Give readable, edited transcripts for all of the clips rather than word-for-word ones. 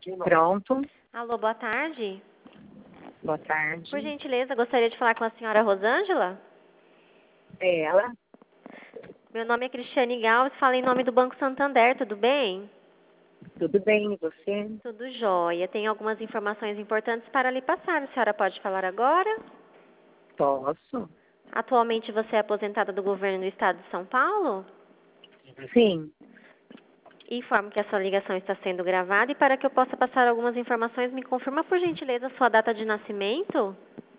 Pronto. Alô, boa tarde. Boa tarde. Por gentileza, gostaria de falar com a senhora Rosângela? É ela? Meu nome é Cristiane Galves, falo em nome do Banco Santander, tudo bem? Tudo bem, e você? Tudo jóia. Tenho algumas informações importantes para lhe passar. A senhora pode falar agora? Posso? Atualmente você é aposentada do governo do estado de São Paulo? Sim. Informo que a sua ligação está sendo gravada e para que eu possa passar algumas informações, me confirma por gentileza a sua data de nascimento?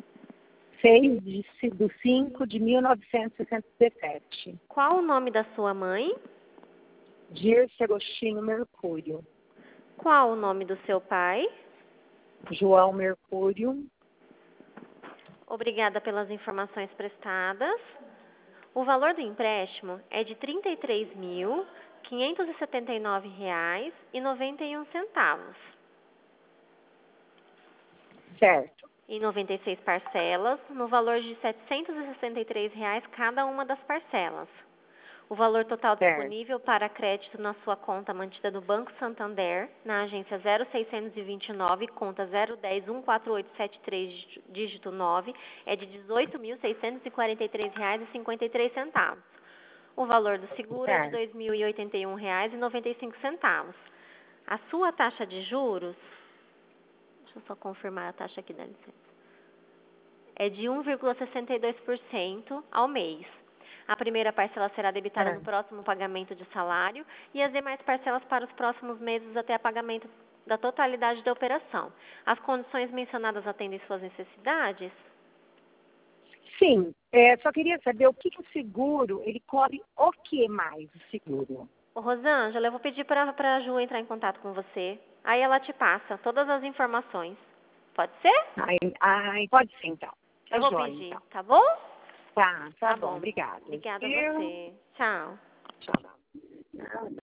6/5/1967. Qual o nome da sua mãe? Dirce Agostinho Mercúrio. Qual o nome do seu pai? João Mercúrio. Obrigada pelas informações prestadas. O valor do empréstimo é de R$ 33.579,91, Certo. em 96 parcelas, no valor de R$ 763 cada uma das parcelas. O valor total Certo. disponível para crédito na sua conta mantida no Banco Santander, na agência 0629, conta 010-14873, dígito 9, é de R$ 18.643,53. O valor do seguro é de R$ Certo. 2.081,95. A sua taxa de juros, deixa eu só confirmar a taxa aqui, dá licença, é de 1,62% ao mês. A primeira parcela será debitada no próximo pagamento de salário e as demais parcelas para os próximos meses até o pagamento da totalidade da operação. As condições mencionadas atendem suas necessidades? Sim. Só queria saber o que o seguro, ele cobre o que mais, o seguro? Ô, Rosângela, eu vou pedir para a Ju entrar em contato com você. Aí ela te passa todas as informações. Pode ser? Ai, pode ser, então. Eu Tá vou joia, pedir, então. tá bom? Tá Tá bom. bom. Obrigada. Obrigada a você. Tchau. Tchau.